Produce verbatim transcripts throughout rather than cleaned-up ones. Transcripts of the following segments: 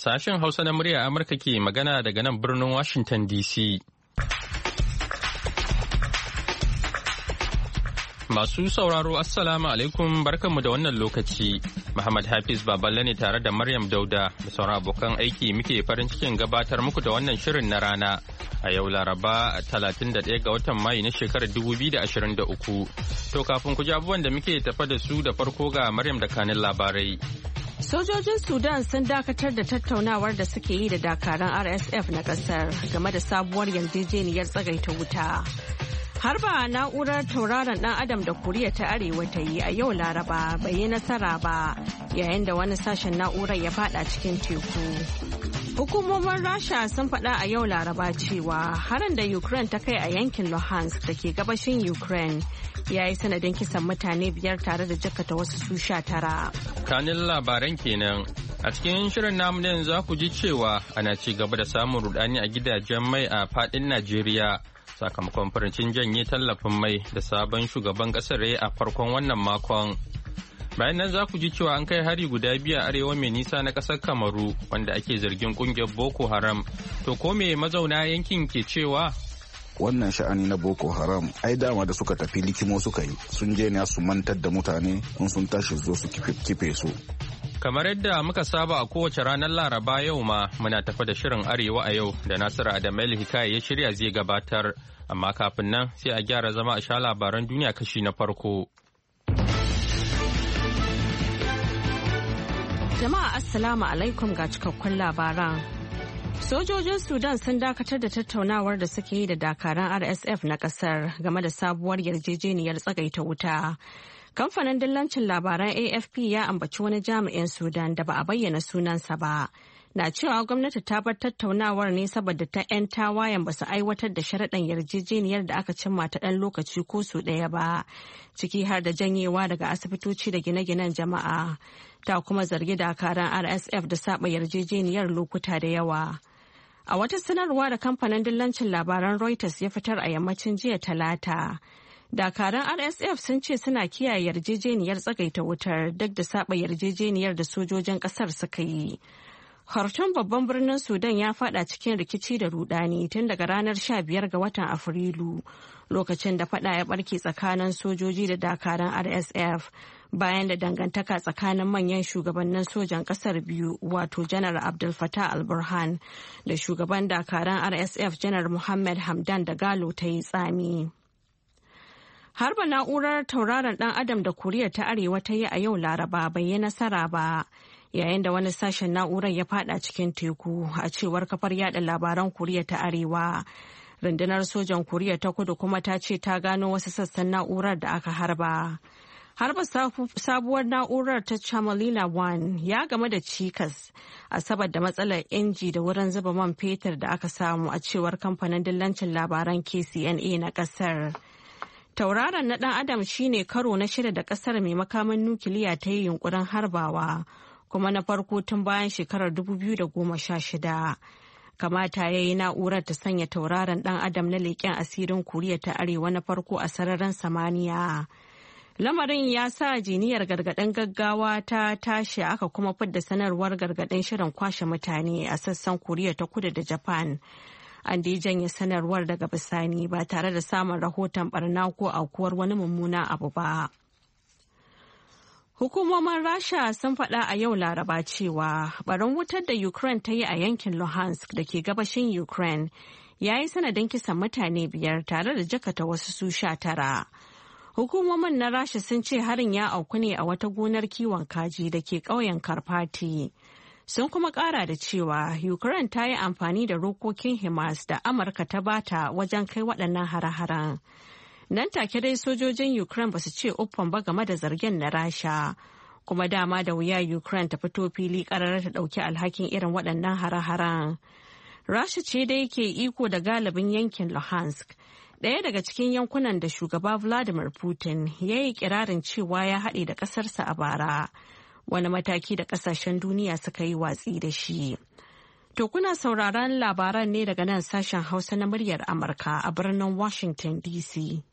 Sashen Hausa na murya Amurka ke magana daga nan birnin Washington D C. Masu sauraro Assalamu alaikum barkanmu da wannan lokaci. Muhammad Hafiz Baballe ne tare da Maryam Dauda da sauran abokan aiki muke farin cikin gabatar muku da wannan shirin na rana. A yau Laraba talatin da ɗaya ga watan Mayu na shekarar dubu biyu da ashirin da uku. To kafin ku ji abubuwan da muke tafa da su da farko ga Maryam da kanin labarai. Sojojin Sudan sun dakatar da tattaunawar da suke yi da dakaran R S F na kasar game da sabuwar yarjejeniyar tsagaita wuta. Harba na'urar tauraron dan Adam da Koriya ta Arewa ta yi a yau Laraba bai yi nasara ba yayin da wani sashen na'urar ya fada cikin teku. Hukumomin Rasha sun faɗa a yau Laraba cewa harin da Ukraine ta kai a yankin Luhansk da ke gabashin Ukraine ya yi sanadin kisan mutane biyar tare da jakata wasu su sha tara. Kanin labaran kenan a cikin shirin namu ne za ku ji cewa ana ci gaba da samun rudani a gidajen mai a fadin Najeriya sakamakon farancin janye tallafin mai da sabon shugaban kasar a farkon wannan makon. Bayan nan za ku ji cewa an kai hari guda biyu a arewa mai nisa na kasar Kamaru wanda ake zargin kungiyar Boko Haram. To ko me mazauna yankin ke cewa? Wannan sha'ani na Boko Haram ai dama da suka tafi likimo suka yi sun je ne su mantar da mutane kun sun tashi zo su kife su. Kamar yadda muka saba a kowace ranar Laraba yau ma muna tafa da shirin Arewa a yau da Nasiru Adamu Hikaya ya shirya zai gabatar amma kafin nan sai a gyara zama a sha labaran duniya kashi na farko. Jama'a Assalamu alaikum ga cikakkun labaran. Sojojin Sudan sun dakatar da tattaunawar da suke yi da dakaran R S F na kasar game da sabuwar yarjejeniyar tsagaita wuta. Kamfanin dillancin labaran A F P ya ambaci wani jami'in Sudan da ba a bayyana sunansa ba. Na cewa gwamnati ta bar tattaunawar ne saboda ta 'yan tawayen ba su aiwatar da sharaɗin yarjejeniyar da aka cimma ta ɗan lokaci ko su ɗaya ba, ciki har da janyewa daga asibitoci da gine-ginen jama'a. Ta kuma zargi dakaran R S F da saba yarjejeniyar lokuta da yawa. A wata sanarwa da kamfanin dillancin labaran Reuters ya fitar a yammacin jiya Talata, dakaran R S F sun ce suna kiyaye yarjejeniyar tsagaita wutar duk da saba yarjejeniyar da sojojin ƙasar suka yi. Khartoum babban birnin Sudan ya fada cikin rikici da rudani tun daga ranar sha biyar ga watan Afrilu lokacin da fada ya barke tsakanin sojoji da dakaran R S F bayan da dangantaka tsakanin manyan shugabannin sojan kasar biyu wato Janar Abdel Fattah al-Burhan da shugaban dakaran R S F Janar Mohammed Hamdan Dagalo ta yi tsami. Harba na'urar tauraron dan Adam da Koriya ta Arewa ta yi a yau Laraba bai yi nasara ba. Yayin da wani sashen na'urar ya fada cikin teku a cewar kafar yada labaran Koriya ta Arewa. Rundunar sojan Koriya ta Kudu kuma ta ce ta gano wasu sassan na'urar da aka harba. Harba sabuwar na'urar ta Chamalila one ya game da cikas a saboda matsalar inji da wurin zuba man fetur da aka samu a cewar kamfanin dillancin labaran K C N A na kasar. Tauraron na dan Adam shine karo na shida da kasar mai makaman nukiliya ta yi yunkurin harbawa. Kuma na farko tun bayan shekarar dubu biyu da goma sha shida. Kamata ya yi na'urar ta sanya tauraron dan Adam na leƙen asirin Koriya ta Arewa na farko a sararin samaniya. Lamarin ya sa jiniyar gargaɗin gaggawa ta tashi aka kuma fidda sanarwar gargaɗin shirin kwashe mutane a sassan Koriya ta Kudu da Japan. An dai janye sanarwar daga bisani ba tare da samun rahoton barna ko aukuwar wani mummuna abu ba. Hukumomin Rasha sun faɗa a yau Laraba cewa barin wutar da Ukraine ta yi a yankin Luhansk da ke gabashin Ukraine ya yi sanadin kisan mutane biyar tare da jakata wasu su sha tara. Hukumomin na Rasha sun ce harin ya auku ne a wata gonar kiwon kaji da ke ƙauyen Karfati. Sun kuma ƙara da cewa Ukraine ta yi amfani da rokokin HIMARS da Amurka ta bata wajen kai waɗannan hare-haren. Nan take dai sojojin Ukraine ba su ce uffan ba game da zargen na Rasha. Kuma dama da wuya Ukraine ta fito fili ƙarar ta ɗauki alhakin irin waɗannan hare-haren. Rasha ce dai ke iko da galibin yankin Luhansk, ɗaya daga cikin yankunan da shugaba Vladimir Putin ya yi kirarin cewa ya haɗe da ƙasarsa a bara. Wani mataki da ƙasashen duniya suka yi watsi da shi. To kuna sauraron labaran ne daga nan sashen Hausa na muryar Amurka a birnin Washington D C.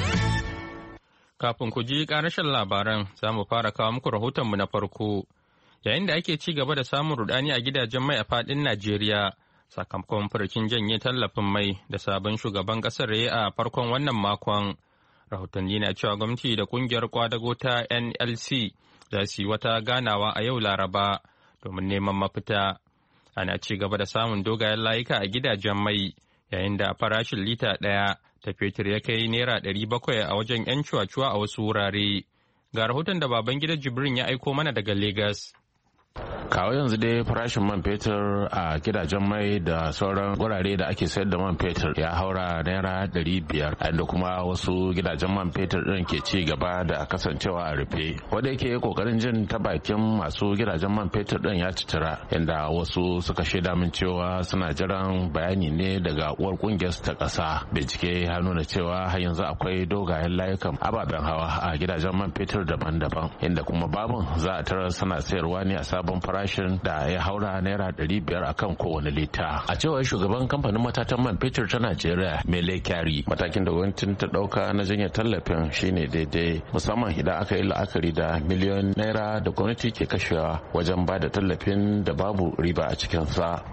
Kafin ku ji ƙarashin labaran za mu fara kawo muku rahotonmu na farko. yayin da ake ci gaba da samun rudani a gidajen mai a fadin Najeriya sakamakon furucin janye tallafin mai da sabon shugaban kasar ya a farkon wannan makon. Rahotanni na cewa gwamnati da kungiyar kwadago ta N L C za su yi wata ganawa a yau Laraba domin neman mafita. Ana ci gaba da samun dogayen layuka a gidajen mai yayin da farashin lita ɗaya ta fetur ya kai naira ɗari bakwai a wajen 'yan cuwa-cuwa a wasu wurare. Ga rahoton da baban gidan Jibrin ya aiko mana daga Legas. Kawo yanzu dai farashin man fetur a gidajen mai da sauran wurare da ake sayar da man fetur ya haura naira ɗari biyar, inda kuma wasu gidajen man fetur ɗin ke ci gaba da kasancewa a rufe. Wanda yake kokarin jin ta bakin masu gidajen man fetur ɗin ya citira, inda wasu suka shaida min cewa suna jiran bayani ne daga uwar kungiyar ta ƙasa. Bincike ya nuna cewa har yanzu akwai dogayen layukan ababen hawa a gidajen man fetur daban-daban, inda kuma babun za a tarar suna sayarwa ne a sabon farashin da ya haura naira ɗari biyar akan kowane lita. A cewar shugaban kamfanin matatan man fetur ta Najeriya Mele Kyari, matakin da gwamnatin ta ɗauka na janye tallafin shine daidai, musamman idan aka yi la'akari da miliyon naira da gwamnati ke kashewa wajen ba da tallafin da babu riba a cikinsa.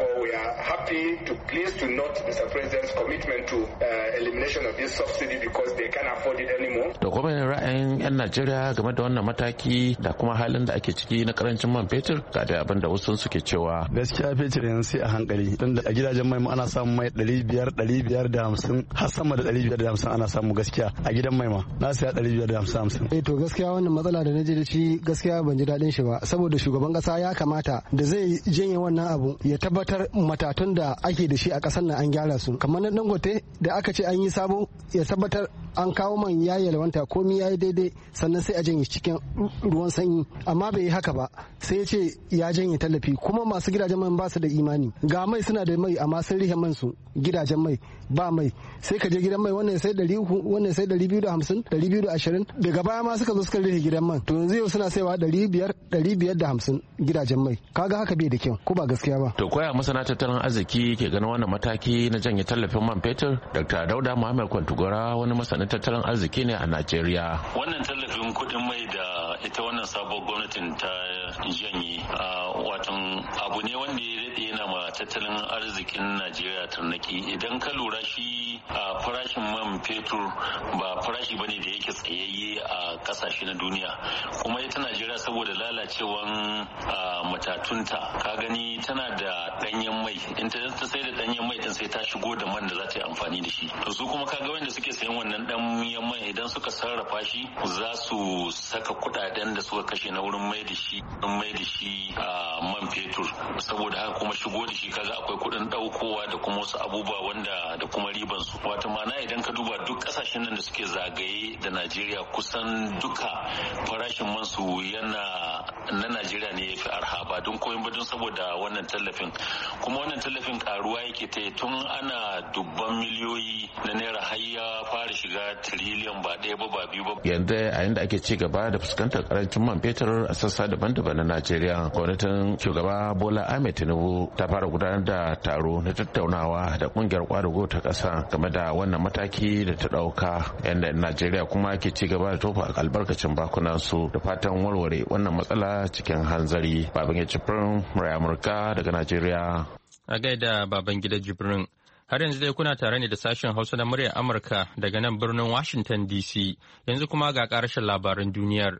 Happy to pleased to note Mister President's commitment to uh, elimination of this subsidy because they can't afford it anymore. Da kuma ra'ayin 'yan Najeriya game da wannan mataki da kuma halin da ake ciki na karancin man fetur ga da abin da wasu suke cewa. Gaskiya fetur yanzu sai a hankali don a gidajen mai ana samun mai ɗari biyar ɗari biyar da hamsin har sama da ɗari biyar da hamsin ana samu gaskiya a gidan mai ma na siya ɗari biyar da hamsin hamsin. Eh to gaskiya wannan matsala da na ji da shi gaskiya ban ji daɗin shi ba saboda shugaban ƙasa ya kamata da zai janye wannan abu ya tabbatar matatun da ake da shi a ƙasar nan an gyara su kamar na Dangote da aka ce an yi sabo ya tabbatar an kawo man ya yalwanta komi ya yi daidai sannan sai a janye cikin ruwan sanyi amma bai yi haka ba sai ya ce ya janye tallafi kuma masu gidajen mai ba su da imani ga mai suna da mai amma sun rihe man su gidajen mai ba mai sai ka je gidan mai wannan sai ɗari uku wannan sai ɗari biyu da hamsin ɗari biyu da ashirin daga baya ma suka zo suka rihe gidan man to yanzu yau suna saiwa ɗari biyar ɗari biyar da hamsin gidajen mai kaga haka bai da kyau ko ba gaskiya ba. To koya masana tattalin arziki ke ganin wannan mataki na janye tallafin man fetur? Dr. Dauda Muhammad Kwantugora wani masanin tattalin arziki ne a Najeriya. Wannan tallafin kuɗin mai da ita wannan sabon gwamnatin ta janye watan abu ne wanda ya daɗe yana ma tattalin arzikin Najeriya tarnaki. Idan ka lura shi a farashin man fetur ba farashi bane da yake tsayayye a kasashe na duniya, kuma ita Najeriya saboda lalacewan matatunta ka gani tana da ɗanyen mai, in ta sai da ɗanyen mai din sai ta shigo da man da za ta yi amfani da shi. To su kuma kaga wanda suke sayan wannan ɗanyen mai idan suka sarrafa shi za su saka kuɗaɗen da suka kashe na wurin mai da shi mai da shi a man fetur, saboda haka kuma shigo da shi kaga akwai kuɗin ɗaukowa da kuma wasu abubuwa wanda da kuma riban su. Wato ma'ana idan ka duba duk ƙasashen nan da suke zagaye da Najeriya kusan duka farashin man su yana na Najeriya ne ya fi arha ba don koyon ba don saboda wannan tallafin, kuma wannan tallafin karuwa yake ta tun ana dubban miliyoyi na naira har ya fara shiga tiriliyan ba ɗaya ba ba biyu ba. Yanzu a yanda ake ci gaba da fuskantar karancin man fetur a sassa daban-daban na Najeriya, gwamnatin shugaba Bola Ahmed Tinubu ta fara gudanar da taro na tattaunawa da kungiyar kwadago ta ƙasa game da wannan mataki da ta ɗauka, yanda Najeriya kuma ke ci gaba da tofa albarkacin bakunan su da fatan warware wannan matsala cikin hanzari. Babangida Jibrin, Murai Amurka daga Najeriya. A gaida Babangida Jibrin. Har yanzu dai kuna tare ne da sashen Hausa na muryar Amurka daga nan birnin Washington D C. Yanzu kuma ga ƙarshen labaran duniyar.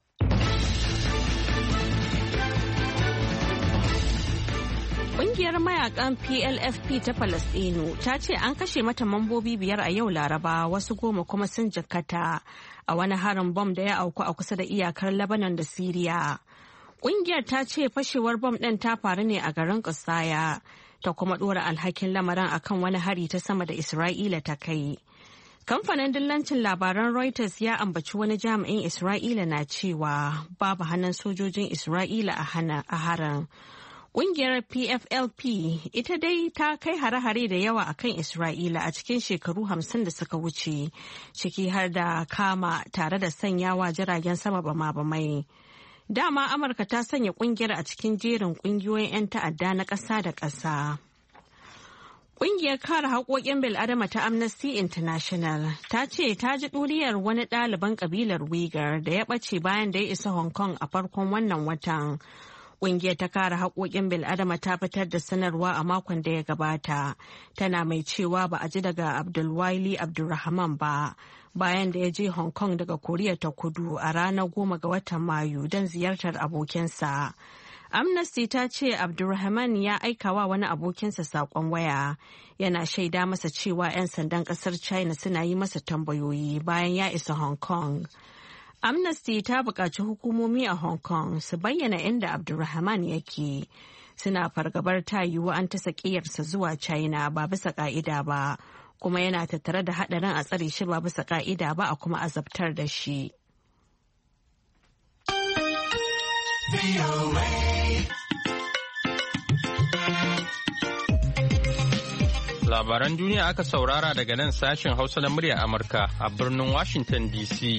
Ƙungiyar mayakan P L F P ta Falasɗinu ta ce an kashe mata mambobi biyar a yau Laraba, wasu goma kuma sun jikkata a wani harin bom da ya auku a kusa da iyakar Lebanon da Siriya. Ƙungiyar ta ce fashewar bom ɗin ta faru ne a garin Kusaya, ta kuma ɗora alhakin lamarin akan wani hari ta sama da Isra'ila ta kai. Kamfanin dillancin labaran Reuters ya ambaci wani jami'in Isra'ila na cewa babu hannun sojojin Isra'ila a harin. Ƙungiyar P F L P ita dai ta kai hare-hare da yawa akan Isra'ila a cikin shekaru hamsin da suka wuce, ciki har da kama tare da sanyawa jiragen sama bama-bamai. Dama Amurka ta sanya ƙungiyar a cikin jerin ƙungiyoyin 'yan ta'adda na ƙasa da ƙasa. Ƙungiyar kare haƙoƙin bil'adama ta Amnesty International ta ce ta ji ɗuriyar wani ɗaliban ƙabilar Uyghur da ya ɓace bayan da ya isa Hong Kong a farkon wannan watan. Ƙungiyar ta kare haƙoƙin bil'adama ta fitar da sanarwa a makon da ya gabata. Tana mai cewa ba a ji daga Abdulwali Abdulrahman ba bayan da ya je Hong Kong daga Koriya ta Kudu a ranar goma ga watan Mayu don ziyartar abokinsa. Amnesty ta ce Abdulrahman ya aika wa wani abokinsa saƙon waya yana shaida masa cewa 'yan sandan ƙasar China suna yi masa tambayoyi bayan ya isa Hong Kong. Amnesty ta buƙaci hukumomi a Hong Kong su bayyana inda Abdulrahman yake. Suna fargabar ta yiwu an ta sakiyarsa zuwa China ba bisa ƙa'ida ba, kuma yana tattare da haɗarin a tsare shi ba bisa ƙa'ida ba a kuma azabtar da shi. Labaran duniya aka saurara daga nan sashen Hausa na murya Amurka a birnin Washington D C.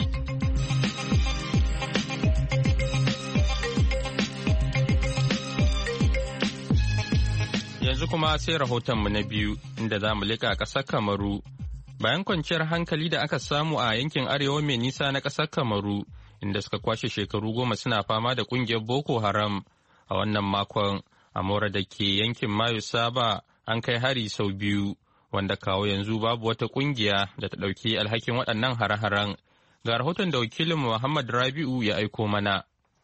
Yanzu kuma sai rahotonmu na biyu inda za mu leƙa ƙasar Kamaru. Bayan kwanciyar hankali da aka samu a yankin arewa mai nisa na ƙasar Kamaru, inda suka kwashe shekaru goma suna fama da ƙungiyar Boko Haram, a wannan makon Amora da ke yankin Mayu Saba an kai hari sau biyu, wanda kawo yanzu babu wata ƙungiya da ta ɗauki alhakin waɗannan hare-haren. Ga rahoton da wakilin Muhammad Rabi'u ya aiko mana.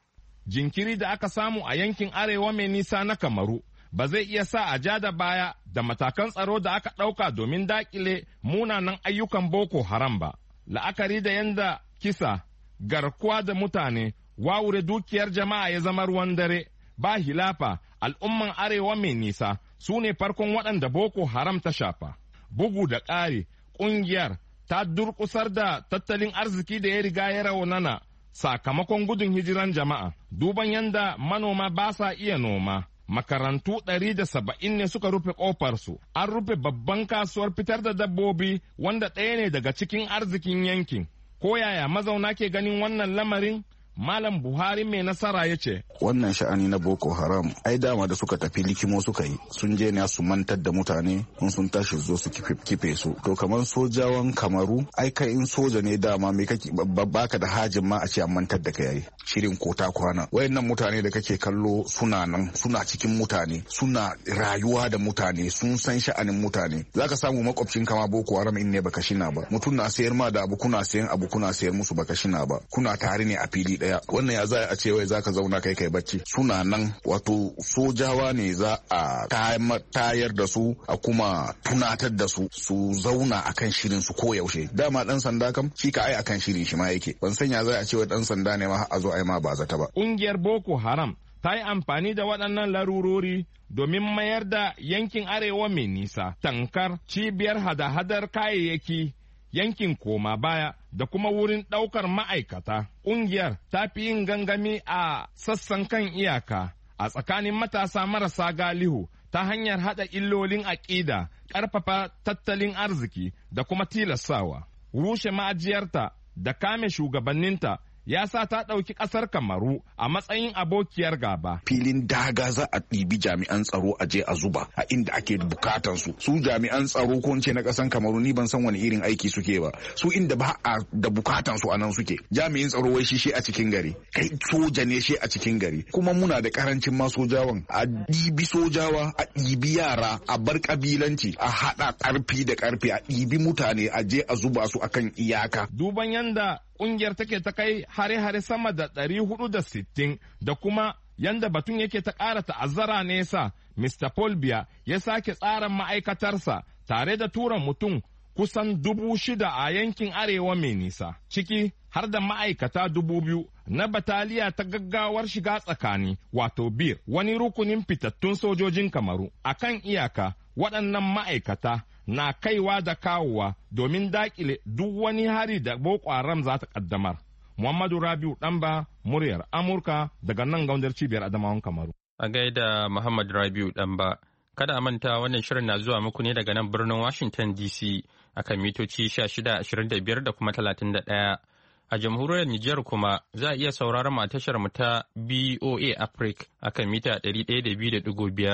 Jinkiri da aka samu a yankin arewa mai nisa na Kamaru ba zai iya sa a ja da baya da matakan tsaro da aka ɗauka domin daƙile munanan ayyukan Boko Haram ba. La'akari da yanda kisa, garkuwa da mutane, wawure dukiyar jama'a ya zama ruwan dare, ba hilafa, al'umman arewa mai nisa su ne farkon waɗanda Boko Haram ta shafa. Bugu da ƙari, ƙungiyar ta durƙusar da tattalin arziki da ya riga ya raunana sakamakon gudun hijiran jama'a. Duban yanda manoma ba sa iya noma, makarantu ɗari da saba'in ne suka rufe ƙofarsu, an rufe babban kasuwar fitar da dabbobi wanda ɗaya ne daga cikin arzikin yankin. Ko yaya mazauna ke ganin wannan lamarin? Malam Buhari mai nasara ya ce, wannan sha'ani na Boko Haram ai dama da suka tafi likimo suka yi, sun je ne su mantar da mutane, kun sun tashi zo su kife su. To kamar sojawan Kamaru, ai kai in soja ne dama me kake baka da hajin ma a ce an mantar da kai yayi. Shirin kota kwana. Wayannan mutane da kake kallo suna nan, suna cikin mutane, suna rayuwa da mutane, sun san sha'anin mutane. Zaka samu makwabcin kama Boko Haram in ne baka shina ba. Mutum na sayar ma da abu, kuna sayan abu, kuna sayar musu baka shina ba. Kuna tare ne a fili daya. Wannan ya za a ce wai zaka zauna kai kai bacci. Suna nan, wato sojawa ne za a tayar da su a kuma tunatar da su su zauna akan shirin su ko yaushe. Dama dan sanda kam shi ka ai akan shirin shi ma yake. Ban sanya za a ce wai dan sanda ne ma a zo ai ma ba zata ba. Ƙungiyar Boko Haram ta yi amfani da waɗannan larurori domin mayar da yankin arewa mai nisa tankar cibiyar hada-hadar kayayyaki, yankin koma baya da kuma wurin ɗaukar ma'aikata. Ƙungiyar ta fi yin gangami a sassan kan iyaka a tsakanin matasa marasa galihu ta hanyar haɗa illolin aƙida, ƙarfafa tattalin arziki da kuma tilastawa. Rushe ma'ajiyarta da kame shugabanninta ya sa ta ɗauki ƙasar Kamaru a matsayin abokiyar gaba. Filin daga za a ɗibi jami'an tsaro a je a zuba a inda ake bukatan su. Su jami'an tsaro ko ce na ƙasar Kamaru ni ban san wani irin aiki suke ba. Su inda ba a da bukatan su a nan suke. Jami'in tsaro wai shi shi a cikin gari. Kai soja ne shi a cikin gari. Kuma muna da karancin ma sojawan. A ɗibi sojawa, a ɗibi yara, a bar kabilanci, a haɗa ƙarfi da ƙarfi, a ɗibi mutane a je a zuba su akan iyaka. Duban yanda ƙungiyar take ta kai hare-hare sama da ɗari hudu da sittin da kuma yanda batun yake ta ƙara ta'azzara nesa, Mister Paul Biya ya sake tsara ma'aikatarsa tare da tura mutum kusan dubu shida a yankin arewa mai nisa, ciki har da ma'aikata dubu biyu na bataliya ta gaggawar shiga tsakani, wato B I R, wani rukunin fitattun sojojin Kamaru. A kan iyaka, waɗannan ma'aikata na kaiwa da kawowa domin dakile duk wani hari da Boko Haram za ta kaddamar. Muhammadu Rabiu Ɗanba, muryar Amurka daga nan gaundar cibiyar Adamawan Kamaru. A gaida Muhammad Rabiu Ɗanba, kada a manta wannan shirin na zuwa muku ne daga nan birnin Washington D C akan mitoci sha shida, ashirin da biyar da kuma talatin da ɗaya. A jamhuriyar Nijar kuma za a iya sauraron mu a tashar mu ta B O A Africa akan mita ɗari ɗaya da biyu da ɗigo biyar.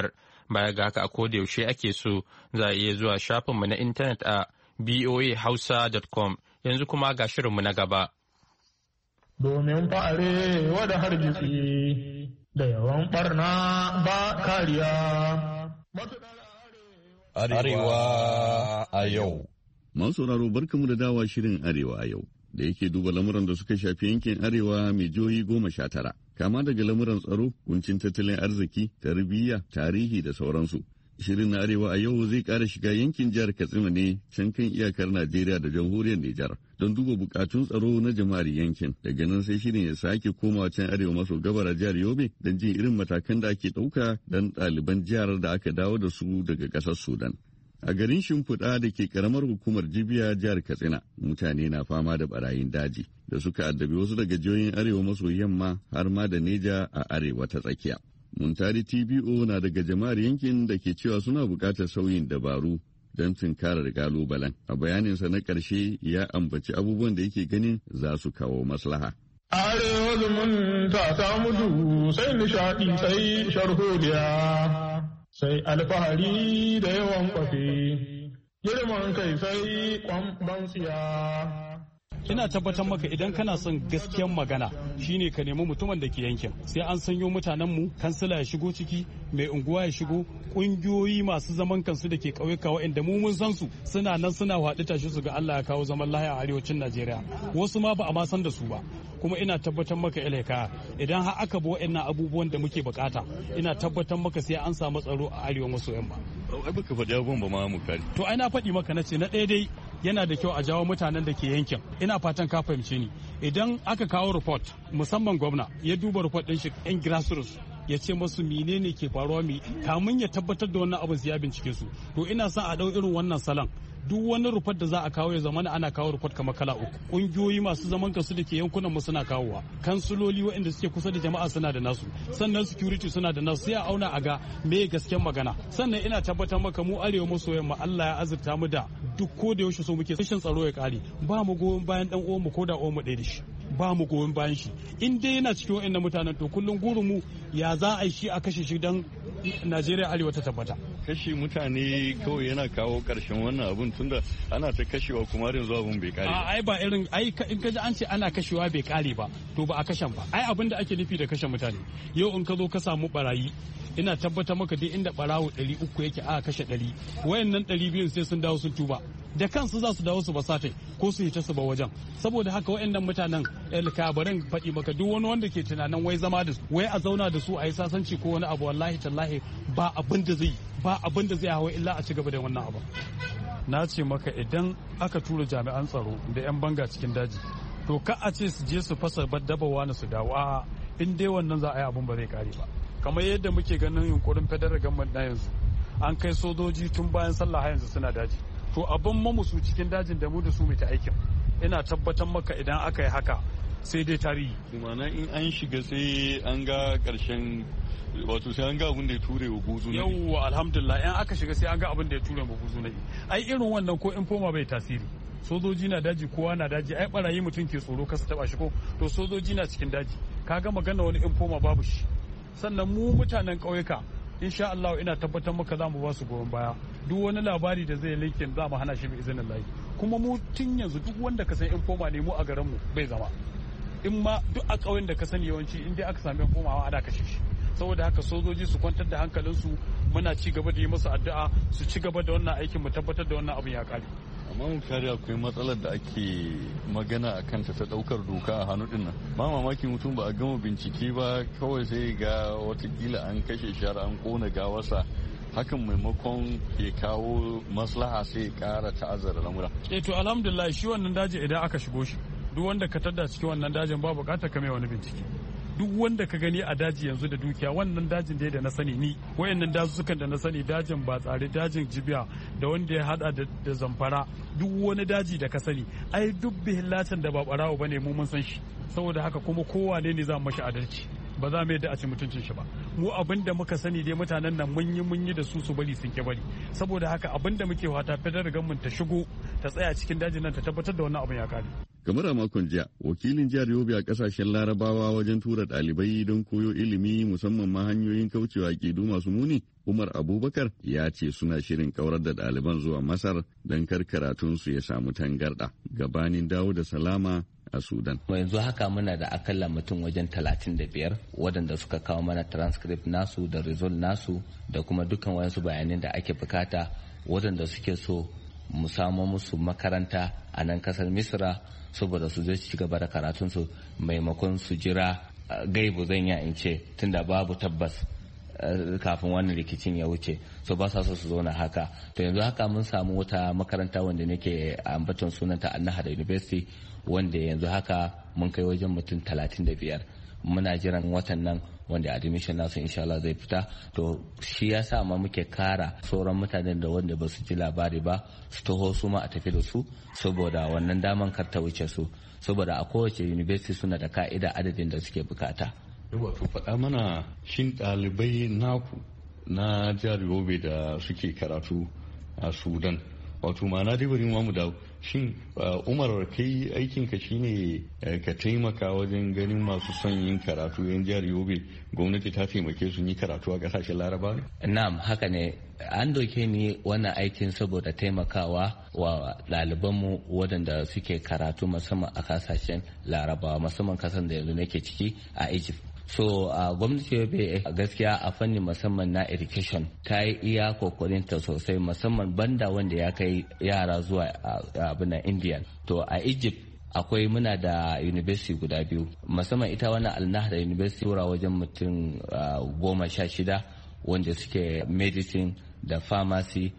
Baya ga haka a koda yaushe ake so za a iya zuwa shafinmu na intanet a b o a hausa dot com. Yanzu kuma ga shirinmu na gaba. Domin fa'are wada hargitsi da yawan barna ba kariya. Arewa a yau. Masu sauraro barkamu da dawa shirin Arewa a yau, da yake duba lamuran da suka shafi yankin Arewa mai jihohi goma sha tara, kama daga lamuran tsaro, kuncin tattalin arziki, tarbiyya, tarihi da sauransu. Shirin na Arewa a yau zai ƙara shiga yankin jihar Katsina ne can kan iyakar Najeriya da jamhuriyar Nijar don duba bukatun tsaro na jama'ar yankin. Daga nan sai shirin ya sake komawa can arewa maso gabar jihar Yobe don jin irin matakan da ake ɗauka don ɗaliban jihar da aka dawo da su daga ƙasar Sudan. A garin Shimfiɗa da ke ƙaramar hukumar Jibiya jihar Katsina, mutane na fama da barayin daji da suka addabi wasu daga jihohin arewa maso yamma har ma da Neja a arewa ta tsakiya. Muntari T B O na daga jama'ar yankin da ke cewa suna buƙatar sauyin dabaru don tunkarar kalubalen. A bayaninsa na ƙarshe ya ambaci abubuwan da yake ganin za su kawo maslaha. Arewa zumunta ta mutu sai nishaɗi sai sharholiya sai alfahari da yawan kwafe, girman kai sai kwamban siya. Ina tabbatar maka idan kana son gaskiyar magana shine ka nemi mutumin da ke yankin, sai an sanyo mutanen mu, kansila ya shigo ciki, mai unguwa ya shigo, kungiyoyi masu zaman kansu da ke ƙauyuka waɗanda mu mun san su suna nan suna haɗu tashi su ga Allah ya kawo zaman lahiya a arewacin Najeriya, wasu ma ba a ma san da su ba. Kuma ina tabbatar maka ilaika idan har aka bi waɗannan abubuwan da muke bukata, ina tabbatar maka sai an samu tsaro a arewa maso yamma. Ai baka faɗi abubuwan ba ma mu kare. To ai na faɗi maka nace na ɗaya dai yana da kyau a jawo mutanen da ke yankin. Ina fatan ka fahimce ni. Idan aka kawo report musamman gwamna ya duba report ɗin shi yan grassroots ya ce masu menene ke faruwa mi kamun ya tabbatar da wannan abin ya bincike su. To ina son a ɗau irin wannan salon. Duk wani rufat da za a kawo ya zama ana kawo rufat kamar kala uku. Ƙungiyoyi masu zaman kansu da ke yankunan mu suna kawowa. Kansuloli waɗanda suke kusa da jama'a suna da nasu. Sannan security suna da nasu, sai a auna a ga me gaskiyar magana. Sannan ina tabbatar maka mu arewa maso yamma Allah ya azurta mu da duk ko da yaushe so muke rashin tsaro ya kare. Ba mu goyon bayan dan uwan mu ko da uwan mu ɗaya da shi. Ba mu goyon bayan shi. In dai yana cikin waɗannan mutanen to kullum gurin mu ya za a yi shi a kashe shi dan Najeriya arewa ta tabbata. Kashe mutane kawai yana kawo ƙarshen wannan abun tunda ana ta kashewa kuma yanzu abun bai kare ba. Ai ba irin ai in ka ji an ce ana kashewa bai kare ba to ba a kashen ba. Ai abin da ake nufi da kashe mutane. Yau in ka zo ka samu barayi ina tabbatar maka dai inda barawo ɗari uku yake aka kashe ɗari wayannan ɗari biyun sai sun dawo sun tuba da kansu za su dawo su basatai ko su hita su ba wajen saboda haka wayannan mutanen alkabarin faɗi maka duk wani wanda ke tunanin wai zama da su wai a zauna da su a yi sasanci ko wani abu wallahi tallahi ba abin da zai ba abin da zai hawa illa a ci gaba da wannan abu. Na ce maka idan aka tura jami'an tsaro da 'yan banga cikin daji to ka a ce su je su fasa dabawa na su dawo a in dai wannan za a yi abin ba zai kare ba. Kamar yadda muke ganin yunkurin federal government na yanzu an kai sojoji tun bayan sallah har yanzu suna daji to abin mamusu cikin dajin da mu da su mai ta aikin ina tabbatar maka idan aka yi haka sai dai tarihi. Mana in an shiga sai an ga karshen wato sai an ga abin da ya ture wa guzu na yawwa alhamdulillah in aka shiga sai an ga abin da ya ture wa guzu na ai irin wannan ko informa bai tasiri sojoji na daji kowa na daji ai barayi mutum ke tsoro kasa taba shi ko to sojoji na cikin daji kaga magana wani informa babu shi sannan mu mutanen ƙauyuka insha Allah ina tabbatar maka za mu ba su goyon baya duk wani labari da zai lekin za mu hana shi bi izinin Allah kuma mu tun yanzu duk wanda ka san informa ne mu a garin mu bai zama in ma duk a ƙauyen da ka sani yawanci in dai aka sami informa ana kashe shi saboda haka sojoji su kwantar da hankalinsu muna ci gaba da yi musu addu'a su ci gaba da wannan aikin mu tabbatar da wannan abin ya kare. Amma mun kare akwai matsalar da ake magana a kanta ta daukar doka a hannu din nan ba mamaki mutum ba a gama bincike ba kawai sai ga watakila an kashe shi an kona gawarsa hakan maimakon ya kawo maslaha sai ya kara ta'azzara lamura. Eh to alhamdulillah shi wannan daji idan aka shigo shi duk wanda ka tada cikin wannan dajin ba bukatar ka mai wani bincike. Duk wanda ka gani a daji yanzu da dukiya wannan dajin da da na sani ni wayannan dazuzzukan da na sani dajin ba tsare dajin jibiya da wanda ya hada da zamfara duk wani daji da ka sani ai duk bihillacin da ba barawo bane mu mun san shi saboda haka kuma kowane ne za mu mashi adalci ba za mu yadda a ci mutuncin shi ba mu abin da muka sani dai mutanen nan mun yi mun yi da su su bari sun ke bari saboda haka abin da muke fata federal government ta shigo ta tsaya cikin dajin nan ta tabbatar da wannan abin ya kare. Kamar a makon jiya, wakilin jihar Yobe a kasashen Larabawa wajen tura ɗalibai don koyo ilimi musamman ma hanyoyin kaucewa ƙidu masu muni, Umar Abubakar ya ce suna shirin kaurar da ɗaliban zuwa Masar don kar karatunsu ya samu tangarɗa gabanin dawo da salama a Sudan. Yanzu haka muna da akalla mutum wajen talatin da biyar waɗanda suka kawo mana transcript nasu da result nasu da kuma dukkan wayansu bayanan da ake bukata waɗanda suke so mu samo musu makaranta a nan kasar Misra saboda su zai ci gaba da karatunsu maimakon su jira gaibu zan ya in ce tunda babu tabbas kafin wannan rikicin ya wuce so ba sa so su zauna haka. To yanzu haka mun samu wata makaranta wanda nake ambaton sunanta Al-Nahda University wanda yanzu haka mun kai wajen mutum talatin da biyar. Muna jiran watan nan wanda admission nasu insha Allah zai fita. To shi ya sa ma muke kara sauran mutanen da wanda ba su ji labari ba su taho su ma a tafi da su saboda wannan daman kar ta wuce su, saboda a kowace university suna da ka'ida adadin da suke bukata. Wato faɗa mana shin ɗalibai naku na jihar Yobe da suke karatu a Sudan, wato ma'ana dai bari mu dawo, shin Umar kai aikinka shine ka taimaka wajen ganin masu son yin karatu yan jihar Yobe gwamnati ta taimake su yi karatu a kasashen Laraba ne? Na'am, haka ne. An doke ni wannan aikin saboda taimakawa wa ɗalibanmu waɗanda suke karatu musamman a kasashen Larabawa, musamman kasan da yanzu nake ciki a Egypt. So a uh, gwamnati yobe gaskiya a fannin musamman na education ta yi iya kokarinta sosai, musamman banda wanda ya kai yara zuwa abin uh, Indian. To a Egypt akwai muna da university guda biyu, musamman ita wannan Al-Nahda University tura wajen mutum uh, goma sha shida wanda suke medicine da pharmacy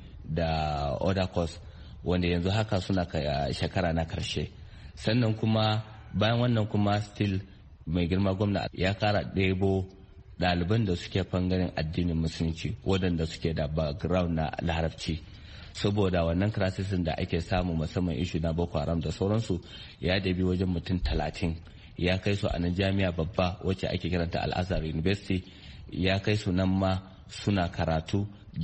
da other course wanda yanzu haka suna uh, shekara na karshe. Sannan kuma bayan wannan kuma still mai girma gwamna ya kara ɗebo ɗaliban da suke bangaren addinin musulunci waɗanda suke da background na larabci saboda wannan krasisin da ake samu musamman ishu na Boko Haram da sauransu ya dabi wajen mutum talatin ya kai su a nan jami'a babba wacce ake kiranta Al-Azhar University, ya kai su nan ma suna karatu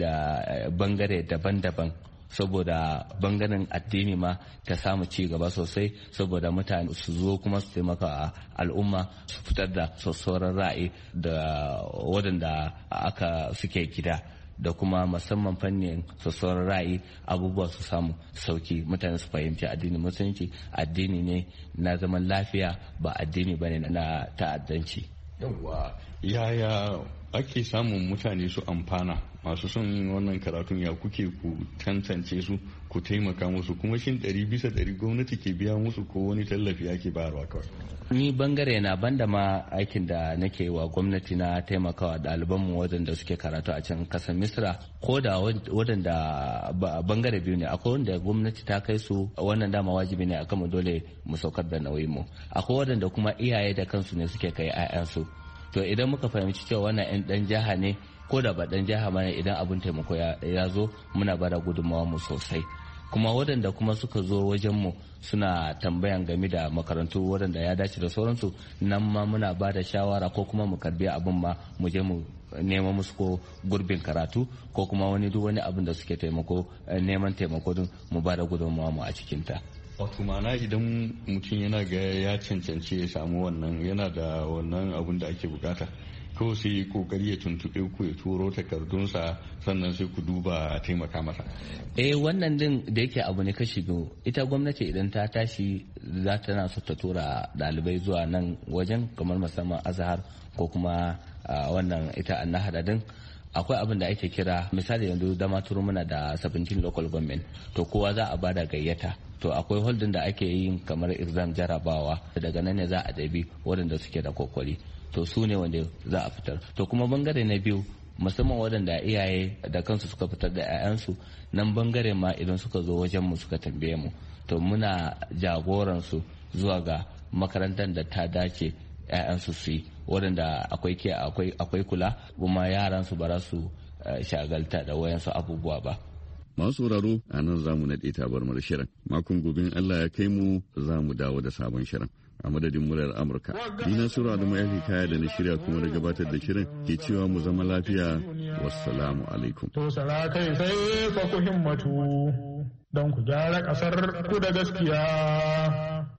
da bangare daban-daban saboda bangaren addini ma ta samu ci gaba sosai, saboda mutane su zo kuma su taimaka a al'umma su fitar da sassauran ra'ayi da waɗanda aka suke gida da kuma musamman fannin sassauran ra'ayi abubuwa su samu sauki, mutane su fahimci addini musulunci addini ne na zaman lafiya ba addini bane na ta'addanci. Yawwa, yaya ake samun mutane su amfana masu son yin wannan karatun, ya kuke ku tantance su ku taimaka musu, kuma shin ɗari bisa ɗari gwamnati ke biya musu ko wani tallafi ake bayarwa kawai? Ni bangare na banda ma aikin da nake wa gwamnati na taimakawa ɗalibanmu waɗanda suke karatu a can kasar Misra, ko da waɗanda bangare biyu ne, akwai wanda gwamnati ta kai su wannan dama wajibi ne akan mu dole mu saukar da nauyin mu, akwai waɗanda kuma iyaye da kansu ne suke kai 'ya'yansu. To idan muka fahimci cewa wannan 'yan ɗan jiha ne ko da ba ɗan jiha mana, idan abin taimako ya zo muna bada gudunmawa mu sosai. Kuma waɗanda kuma suka zo wajen mu suna tambayan game da makarantu waɗanda ya dace da sauransu, nan ma muna ba da shawara ko kuma mu karbi abin ma mu je mu nema musu ko gurbin karatu ko kuma wani duk wani abin da suke taimako neman taimako din mu ba da gudunmawa mu a cikinta. Wato ma'ana idan mutum yana ga ya cancanci ya samu wannan, yana da wannan abin da ake bukata, ko sai yi kokari ya tuntube ku ya turo takardunsa sannan sai ku duba a taimaka masa. Eh wannan din da yake abu ne kashi biyu, ita gwamnati idan ta tashi za ta na so ta tura dalibai zuwa nan wajen kamar musamman Azhar ko kuma wannan ita Al-Nahda din, akwai abin da ake kira misali yanzu da maturu muna da seventeen local government, to kowa za a bada gayyata, to akwai holding da ake yin kamar exam jarabawa, daga nan ne za a ɗabi waɗanda suke da kokari, to su ne wanda za a fitar. To kuma bangare na biyu musamman waɗanda iyaye da kansu suka fitar da 'ya'yansu, nan bangare ma idan suka zo wajen mu suka tambaye mu, to muna jagoransu zuwa ga makarantar da ta dace 'ya'yansu su yi, waɗanda akwai ke akwai kula kuma yaran su ba za su shagalta da wayansu abubuwa ba. Masu sauraro, a nan za mu naɗe tabarmar shirin. Makon gobe Allah ya kai mu za mu dawo da sabon shirin. A madadin muryar Amurka, ni na sura da mai kaya da na shirya kuma da gabatar da shirin ke cewa mu zama lafiya. Wassalamu alaikum. To sara kai sai fa ku himmatu don ku gyara ƙasar ku da gaskiya.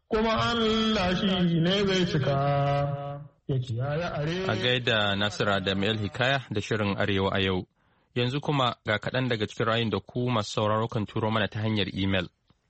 kuma Allah shi ne zai cika. Ya kiyaye are. A gaida Nasira da Mel Hikaya da shirin Arewa a yau. Yanzu kuma ga kaɗan daga cikin rayun da ku masu sauraro kan turo mana ta hanyar imel.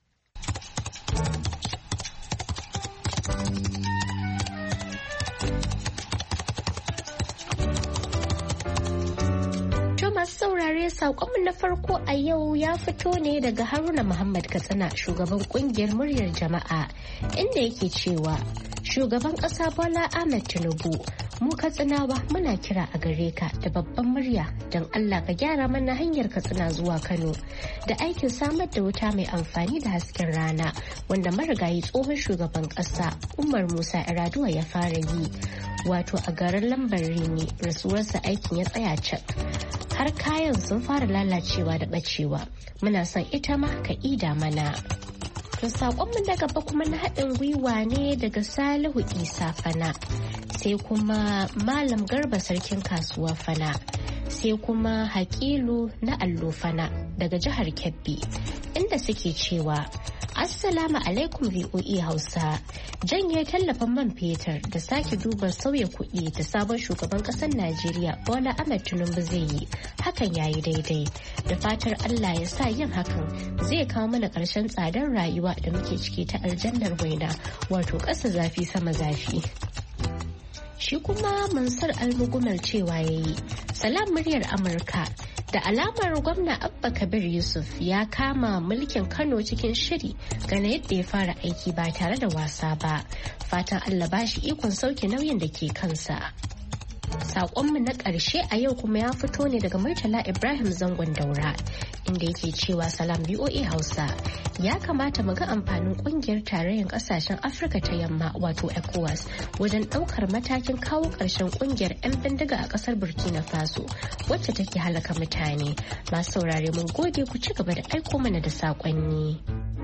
Saurare saƙonmu na farko a yau ya fito ne daga Haruna Muhammad Katsina, shugaban kungiyar muryar jama'a, inda yake cewa shugaban ƙasa Bola Ahmed Tinubu, mu Katsinawa muna kira a gare ka da babban murya don Allah ka gyara mana hanyar Katsina zuwa Kano da aikin samar da wuta mai amfani da hasken rana wanda marigayi tsohon shugaban ƙasa Umar Musa Yar'adua ya fara yi, wato a garin Lambar Rini rasuwarsa aikin ya tsaya cak. Har kayan sun fara lalacewa da bacewa, muna son ita ma ka ida mana. To saƙonmu na gaba kuma na haɗin gwiwa ne daga Salihu Isa Fana, sai kuma Malam Garba Sarkin Kasuwa Fana, sai kuma Hakilu na Allo Fana daga jihar Kebbi, inda suke cewa Assalamu alaikum V O E Hausa. Janye tallafin man fetur da sake duba sauya kuɗi da sabon shugaban ƙasar Najeriya Bola Ahmed Tinubu zai yi, hakan yayi daidai. Da fatar Allah ya sa yin hakan zai kawo mana ƙarshen tsadar rayuwa da muke ciki ta aljannar waina, wato ƙasa zafi sama zafi. Shi kuma Mansur Almugumar cewa yayi, salam muryar Amurka. Da alamar gwamna Abba Kabir Yusuf ya kama mulkin Kano cikin shiri gane yadda ya fara aiki ba tare da wasa ba. Fatan Allah ba shi ikon sauke nauyin da ke kansa. Saƙonmu na ƙarshe a yau kuma ya fito ne daga Murtala Ibrahim Zangon Daura, inda yake cewa salam B O A Hausa. Ya kamata mu ga amfanin ƙungiyar tarayyar ƙasashen Afirka ta Yamma wato ECOWAS wajen ɗaukar matakin kawo ƙarshen ƙungiyar 'yan bindiga a ƙasar Burkina Faso wacce take halaka mutane. Masu saurare mun gode, ku ci gaba da aiko mana da saƙonni.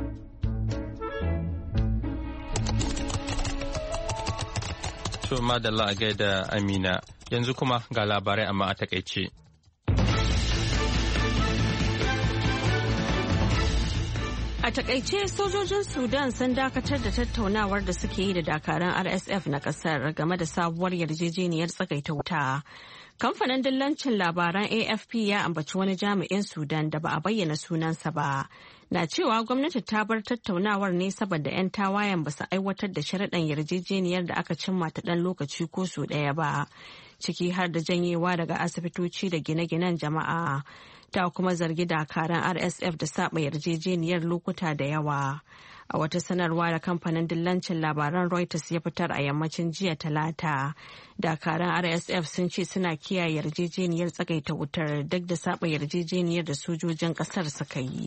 To madalla a gaida Amina, yanzu kuma ga labarai amma a takaice. A takaice sojojin Sudan sun dakatar da tattaunawar da suke yi da dakaran R S F na kasar game da sabuwar yarjejeniyar tsagaita wuta. Kamfanin dillancin labaran A F P ya ambaci wani jami'in Sudan da ba a bayyana sunansa ba, na cewa gwamnati ta bar tattaunawar ne saboda 'yan tawayen ba su aiwatar da sharaɗin yarjejeniyar da aka cimma ta ɗan lokaci ko su ɗaya ba, ciki har da janyewa daga asibitoci da gine-ginen jama'a. Ta kuma zargi dakaran R S F da saba yarjejeniyar lokuta da yawa. A wata sanarwa da kamfanin dillancin labaran Reuters ya fitar a yammacin jiya Talata, dakaran R S F sun ce suna kiyaye yarjejeniyar tsagaita wutar duk da saba yarjejeniyar da sojojin kasar suka yi.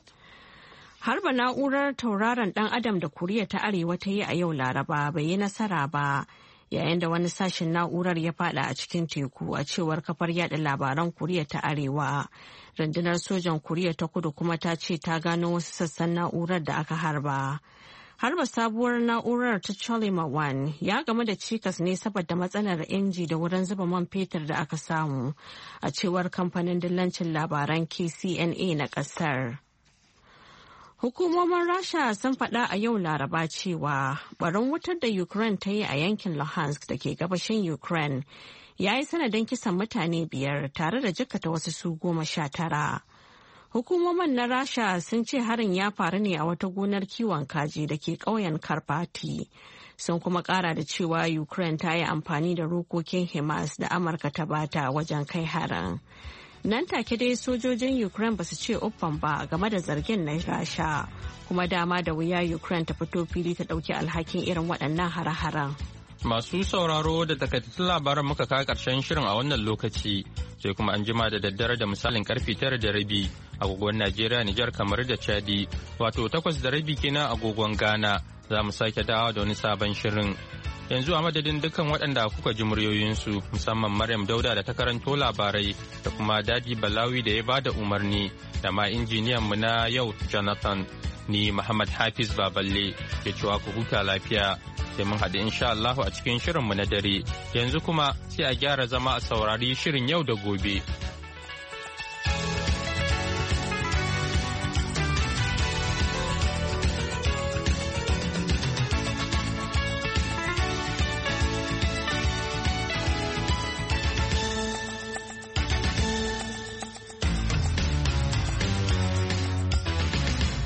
Harba na'urar tauraron dan adam da Koriya ta Arewa ta yi a yau Laraba bai yi nasara ba, yayin da wani sashen na'urar ya fada a cikin teku, a cewar kafar yada labaran Koriya ta Arewa. Rundunar sojan Koriya ta Kudu kuma ta ce ta gano wasu sassan na'urar da aka harba. Harba sabuwar na'urar ta Cholima one ya game da cikas ne saboda matsalar inji da wurin zuba man fetur da aka samu, a cewar kamfanin dillancin labaran K C N A na kasar. Hukumomin Rasha sun faɗa a yau Laraba cewa barin wutar da Ukraine ta yi a yankin Luhansk da ke gabashin Ukraine ya yi sanadin kisan mutane biyar tare da jikkata wasu su goma sha tara. Hukumomin na Rasha sun ce harin ya faru ne a wata gonar kiwon kaji da ke ƙauyen Karpati. Sun kuma ƙara da cewa Ukraine ta yi amfani da rokokin HIMARS da Amurka ta bata wajen kai harin. Nan take dai sojojin Ukraine ba su ce uffan ba game da zargin na Rasha, kuma dama da wuya Ukraine ta fito fili ta ɗauki alhakin irin waɗannan hare-haren. Masu sauraro da takaitattun labaran muka kawo ƙarshen shirin a wannan lokaci, sai kuma an jima da daddare da misalin karfe tara da rabi agogon Najeriya, Nijar, kamar da Chadi, wato takwas da rabi kenan agogon Ghana, za mu sake dawo da wani sabon shirin. Yanzu a madadin dukkan waɗanda kuka ji muryoyinsu, musamman Maryam Dauda da ta karanto labarai, da kuma Dadi Balawi da ya ba da umarni, da ma injiniyan mu na yau Jonathan, ni Muhammad Hafiz Baballe ke cewa ku huta lafiya, sai mun haɗu insha Allahu a cikin shirinmu na dare. Yanzu kuma sai a gyara zama a saurari shirin yau da gobe.